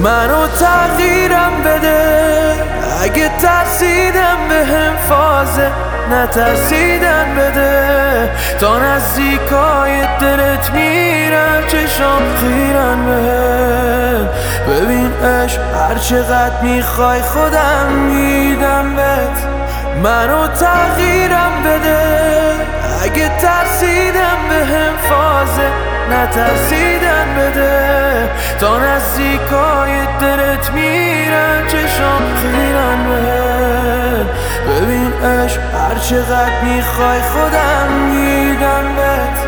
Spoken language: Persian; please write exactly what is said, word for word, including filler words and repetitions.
منو تغییرم بده، اگه ترسیدم به هم فازه نترسیدن بده. تا نزدیکای دلت میرم چشام خیرن بهت. ببین عشق هر چقدر میخوای خودم میدم بهت. منو تغییرم بده، اگه ترسیدم به هم فازه نترسیدن بده. تا نزدیکای دلت میرم چشام خیرن بهت. ببین عشق هر چقدر میخوای خودم میدم بهت.